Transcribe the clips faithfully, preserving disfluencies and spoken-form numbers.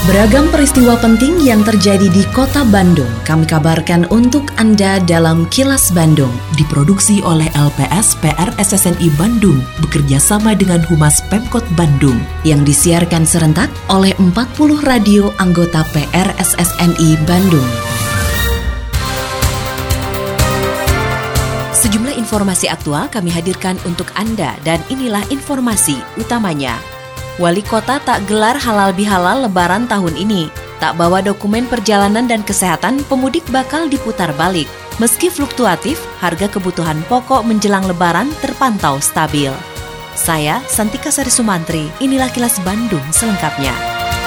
Beragam peristiwa penting yang terjadi di Kota Bandung kami kabarkan untuk Anda dalam Kilas Bandung. Diproduksi oleh L P S P R S S N I Bandung bekerja sama dengan Humas Pemkot Bandung yang disiarkan serentak oleh empat puluh radio anggota P R S S N I Bandung. Sejumlah informasi aktual kami hadirkan untuk Anda dan inilah informasi utamanya. Wali Kota tak gelar halal bihalal Lebaran tahun ini. Tak bawa dokumen perjalanan dan kesehatan, pemudik bakal diputar balik. Meski fluktuatif, harga kebutuhan pokok menjelang Lebaran terpantau stabil. Saya, Santika Sari Sumantri, inilah Kilas Bandung selengkapnya.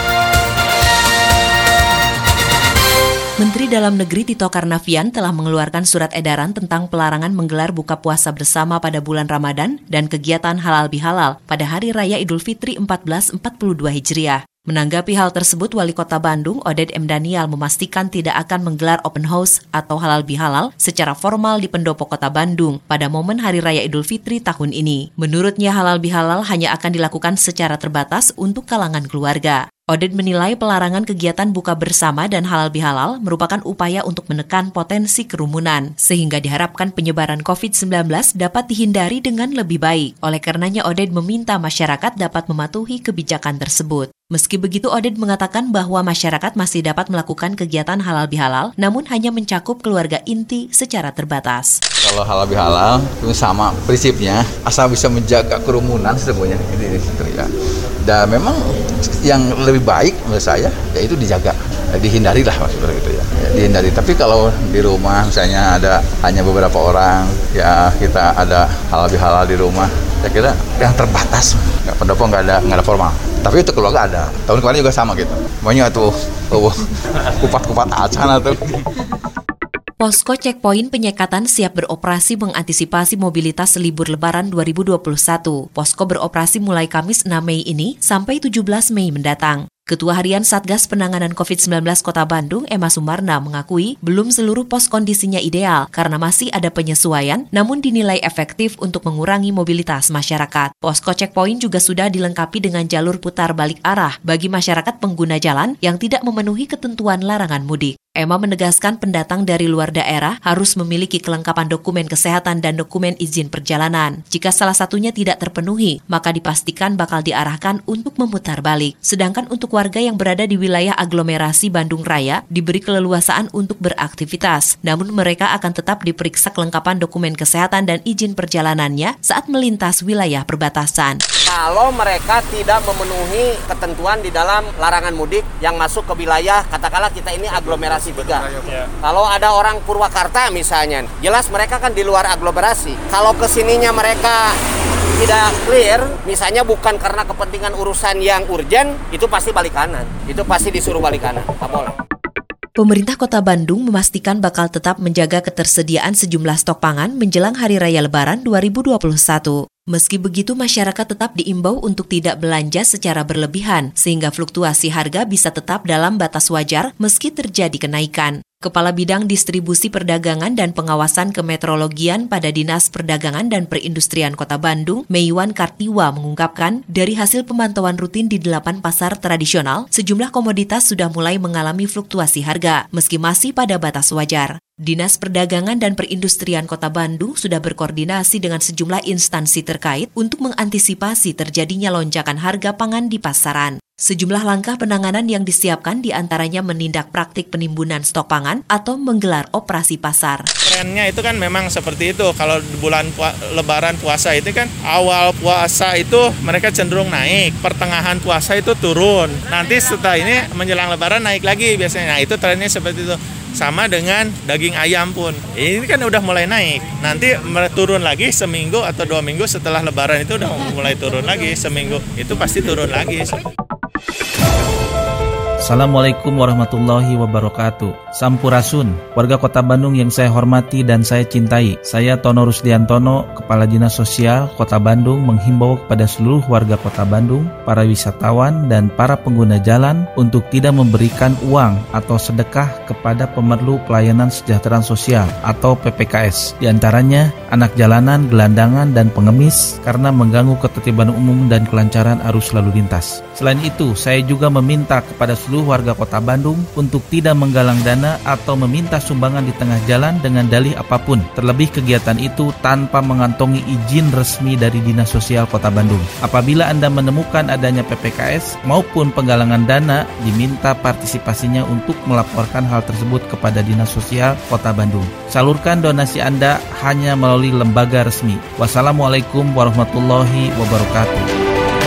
Menteri Dalam Negeri Tito Karnavian telah mengeluarkan surat edaran tentang pelarangan menggelar buka puasa bersama pada bulan Ramadan dan kegiatan halal bihalal pada Hari Raya Idul Fitri seribu empat ratus empat puluh dua Hijriah. Menanggapi hal tersebut, Wali Kota Bandung, Oded M. Daniel, memastikan tidak akan menggelar open house atau halal bihalal secara formal di pendopo Kota Bandung pada momen Hari Raya Idul Fitri tahun ini. Menurutnya, halal bihalal hanya akan dilakukan secara terbatas untuk kalangan keluarga. Oded menilai pelarangan kegiatan buka bersama dan halal bihalal merupakan upaya untuk menekan potensi kerumunan, sehingga diharapkan penyebaran covid sembilan belas dapat dihindari dengan lebih baik. Oleh karenanya, Oded meminta masyarakat dapat mematuhi kebijakan tersebut. Meski begitu, Oded mengatakan bahwa masyarakat masih dapat melakukan kegiatan halal bihalal, namun hanya mencakup keluarga inti secara terbatas. Kalau halal bihalal itu sama prinsipnya, asal bisa menjaga kerumunan sesungguhnya ini itu ya. Dan memang yang lebih baik menurut saya yaitu dijaga, dihindari lah maksudnya gitu ya. ya. Dihindari. Tapi kalau di rumah misalnya ada hanya beberapa orang, ya kita ada halal bihalal di rumah, saya kira yang terbatas, nggak pendopo nggak ada nggak ada formal. Tapi itu keluarga ada. Tahun kemarin juga sama gitu. Banyak tuh oh, kupat-kupat acana tuh. Posko checkpoint penyekatan siap beroperasi mengantisipasi mobilitas libur Lebaran dua ribu dua puluh satu. Posko beroperasi mulai Kamis enam Mei ini sampai tujuh belas Mei mendatang. Ketua Harian Satgas Penanganan covid sembilan belas Kota Bandung, Emma Sumarna, mengakui belum seluruh pos kondisinya ideal karena masih ada penyesuaian, namun dinilai efektif untuk mengurangi mobilitas masyarakat. Posko checkpoint juga sudah dilengkapi dengan jalur putar balik arah bagi masyarakat pengguna jalan yang tidak memenuhi ketentuan larangan mudik. Emma menegaskan pendatang dari luar daerah harus memiliki kelengkapan dokumen kesehatan dan dokumen izin perjalanan. Jika salah satunya tidak terpenuhi, maka dipastikan bakal diarahkan untuk memutar balik. Sedangkan untuk warga yang berada di wilayah aglomerasi Bandung Raya diberi keleluasaan untuk beraktivitas. Namun mereka akan tetap diperiksa kelengkapan dokumen kesehatan dan izin perjalanannya saat melintas wilayah perbatasan. Kalau mereka tidak memenuhi ketentuan di dalam larangan mudik yang masuk ke wilayah, katakanlah kita ini aglomerasi tiga. Ya. Kalau ada orang Purwakarta misalnya, jelas mereka kan di luar aglomerasi. Kalau kesininya mereka tidak clear, misalnya bukan karena kepentingan urusan yang urgent, itu pasti balik kanan. Itu pasti disuruh balik kanan. Tak boleh. Pemerintah Kota Bandung memastikan bakal tetap menjaga ketersediaan sejumlah stok pangan menjelang Hari Raya Lebaran dua ribu dua puluh satu. Meski begitu, masyarakat tetap diimbau untuk tidak belanja secara berlebihan, sehingga fluktuasi harga bisa tetap dalam batas wajar meski terjadi kenaikan. Kepala Bidang Distribusi Perdagangan dan Pengawasan Kemetrologian pada Dinas Perdagangan dan Perindustrian Kota Bandung, Meiwan Kartiwa, mengungkapkan dari hasil pemantauan rutin di delapan pasar tradisional, sejumlah komoditas sudah mulai mengalami fluktuasi harga, meski masih pada batas wajar. Dinas Perdagangan dan Perindustrian Kota Bandung sudah berkoordinasi dengan sejumlah instansi terkait untuk mengantisipasi terjadinya lonjakan harga pangan di pasaran. Sejumlah langkah penanganan yang disiapkan diantaranya menindak praktik penimbunan stok pangan atau menggelar operasi pasar. Trennya itu kan memang seperti itu. Kalau bulan pua- Lebaran puasa itu kan awal puasa itu mereka cenderung naik, pertengahan puasa itu turun. Nanti setelah ini menjelang Lebaran naik lagi biasanya. Nah itu trennya seperti itu. Sama dengan daging ayam pun. Ini kan udah mulai naik. Nanti turun lagi seminggu atau dua minggu setelah Lebaran itu udah mulai turun lagi seminggu. Itu pasti turun lagi. Assalamualaikum warahmatullahi wabarakatuh. Sampurasun, warga Kota Bandung yang saya hormati dan saya cintai. Saya Tono Rusdiantono, Kepala Dinas Sosial Kota Bandung, menghimbau kepada seluruh warga Kota Bandung, para wisatawan dan para pengguna jalan untuk tidak memberikan uang atau sedekah kepada pemerlu pelayanan kesejahteraan sosial atau P P K S. Di antaranya anak jalanan, gelandangan, dan pengemis karena mengganggu ketertiban umum dan kelancaran arus lalu lintas. Selain itu, saya juga meminta kepada seluruh seluruh warga Kota Bandung untuk tidak menggalang dana atau meminta sumbangan di tengah jalan dengan dalih apapun, terlebih kegiatan itu tanpa mengantongi izin resmi dari Dinas Sosial Kota Bandung. Apabila Anda menemukan adanya P P K S maupun penggalangan dana, diminta partisipasinya untuk melaporkan hal tersebut kepada Dinas Sosial Kota Bandung. Salurkan donasi Anda hanya melalui lembaga resmi. Wassalamualaikum warahmatullahi wabarakatuh.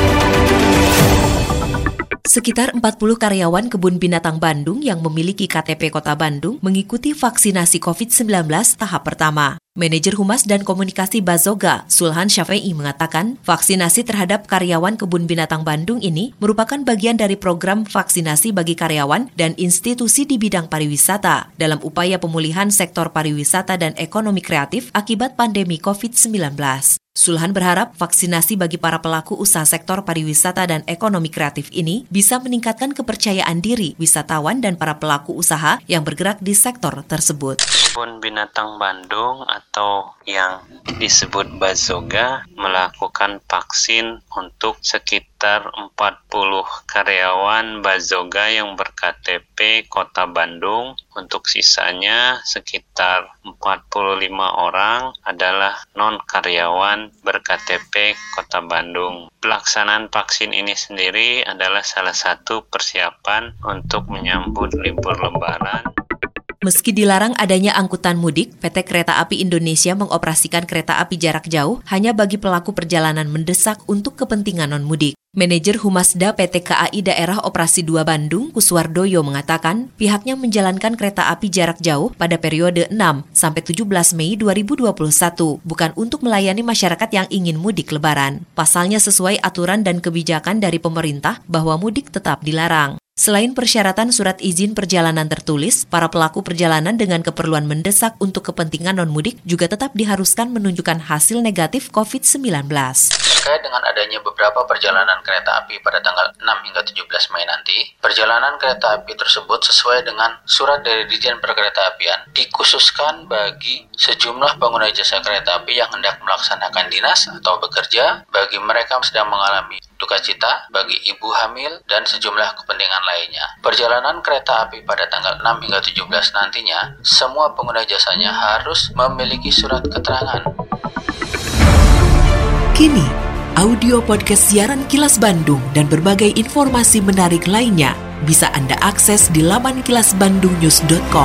Sekitar empat puluh karyawan Kebun Binatang Bandung yang memiliki K T P Kota Bandung mengikuti vaksinasi covid sembilan belas tahap pertama. Manajer Humas dan Komunikasi Bazoga, Sulhan Syafi'i mengatakan, vaksinasi terhadap karyawan Kebun Binatang Bandung ini merupakan bagian dari program vaksinasi bagi karyawan dan institusi di bidang pariwisata dalam upaya pemulihan sektor pariwisata dan ekonomi kreatif akibat pandemi covid sembilan belas. Sulhan berharap vaksinasi bagi para pelaku usaha sektor pariwisata dan ekonomi kreatif ini bisa meningkatkan kepercayaan diri wisatawan dan para pelaku usaha yang bergerak di sektor tersebut. Kebun Binatang Bandung atau yang disebut Bazoga melakukan vaksin untuk sekitar empat puluh karyawan Bazoga yang ber-K T P Kota Bandung. Untuk sisanya sekitar empat puluh lima orang adalah non-karyawan ber-K T P Kota Bandung. Pelaksanaan vaksin ini sendiri adalah salah satu persiapan untuk menyambut libur Lebaran. Meski dilarang adanya angkutan mudik, P T Kereta Api Indonesia mengoperasikan kereta api jarak jauh hanya bagi pelaku perjalanan mendesak untuk kepentingan non-mudik. Manajer Humasda P T K A I Daerah Operasi dua Bandung, Kuswardoyo mengatakan pihaknya menjalankan kereta api jarak jauh pada periode enam sampai tujuh belas Mei dua ribu dua puluh satu, bukan untuk melayani masyarakat yang ingin mudik Lebaran. Pasalnya sesuai aturan dan kebijakan dari pemerintah bahwa mudik tetap dilarang. Selain persyaratan surat izin perjalanan tertulis, para pelaku perjalanan dengan keperluan mendesak untuk kepentingan non-mudik juga tetap diharuskan menunjukkan hasil negatif covid sembilan belas. Terkait dengan adanya beberapa perjalanan kereta api pada tanggal enam hingga tujuh belas Mei nanti, perjalanan kereta api tersebut sesuai dengan surat dari Ditjen Perkeretaapian dikhususkan bagi sejumlah pengguna jasa kereta api yang hendak melaksanakan dinas atau bekerja, bagi mereka yang sedang mengalami duka cita, bagi ibu hamil, dan sejumlah kepentingan lainnya. Perjalanan kereta api pada tanggal enam hingga tujuh belas nantinya, semua pengguna jasanya harus memiliki surat keterangan. Kini, audio podcast siaran Kilas Bandung dan berbagai informasi menarik lainnya bisa Anda akses di laman kilas bandung news dot com.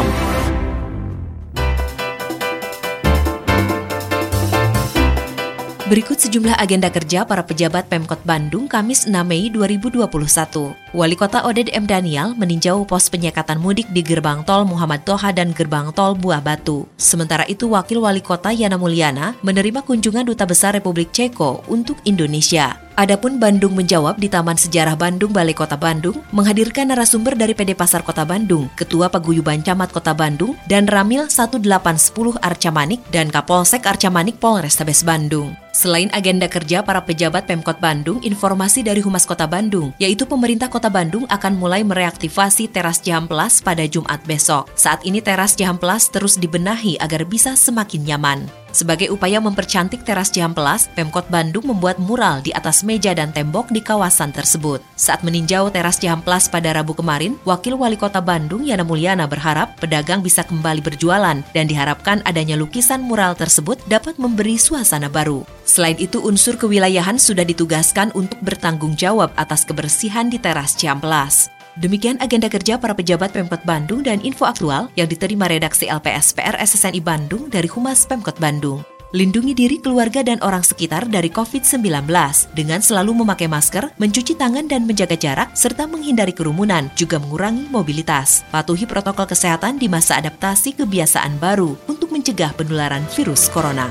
Berikut sejumlah agenda kerja para pejabat Pemkot Bandung Kamis enam Mei dua ribu dua puluh satu. Wali Kota Oded M. Daniel meninjau pos penyekatan mudik di Gerbang Tol Muhammad Toha dan Gerbang Tol Buah Batu. Sementara itu, Wakil Wali Kota Yana Mulyana menerima kunjungan Duta Besar Republik Ceko untuk Indonesia. Adapun Bandung Menjawab di Taman Sejarah Bandung Balai Kota Bandung menghadirkan narasumber dari P D Pasar Kota Bandung, Ketua Paguyuban Camat Kota Bandung, dan Ramil satu delapan satu nol Arcamanik dan Kapolsek Arcamanik Polrestabes Bandung. Selain agenda kerja para pejabat Pemkot Bandung, informasi dari Humas Kota Bandung, yaitu pemerintah Kota Bandung akan mulai mereaktivasi teras Cihamplas pada Jumat besok. Saat ini teras Cihamplas terus dibenahi agar bisa semakin nyaman. Sebagai upaya mempercantik teras Cihamplas, Pemkot Bandung membuat mural di atas meja dan tembok di kawasan tersebut. Saat meninjau teras Cihamplas pada Rabu kemarin, Wakil Wali Kota Bandung Yana Mulyana berharap pedagang bisa kembali berjualan dan diharapkan adanya lukisan mural tersebut dapat memberi suasana baru. Selain itu, unsur kewilayahan sudah ditugaskan untuk bertanggung jawab atas kebersihan di teras Cihamplas. Demikian agenda kerja para pejabat Pemkot Bandung dan info aktual yang diterima redaksi L P S P R S S N I Bandung dari Humas Pemkot Bandung. Lindungi diri, keluarga, dan orang sekitar dari covid sembilan belas dengan selalu memakai masker, mencuci tangan dan menjaga jarak, serta menghindari kerumunan, juga mengurangi mobilitas. Patuhi protokol kesehatan di masa adaptasi kebiasaan baru untuk mencegah penularan virus corona.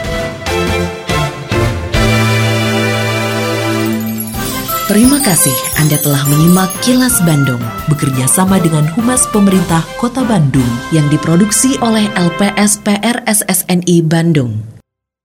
Terima kasih Anda telah menyimak Kilas Bandung, bekerja sama dengan Humas Pemerintah Kota Bandung yang diproduksi oleh L P S P R S S N I Bandung.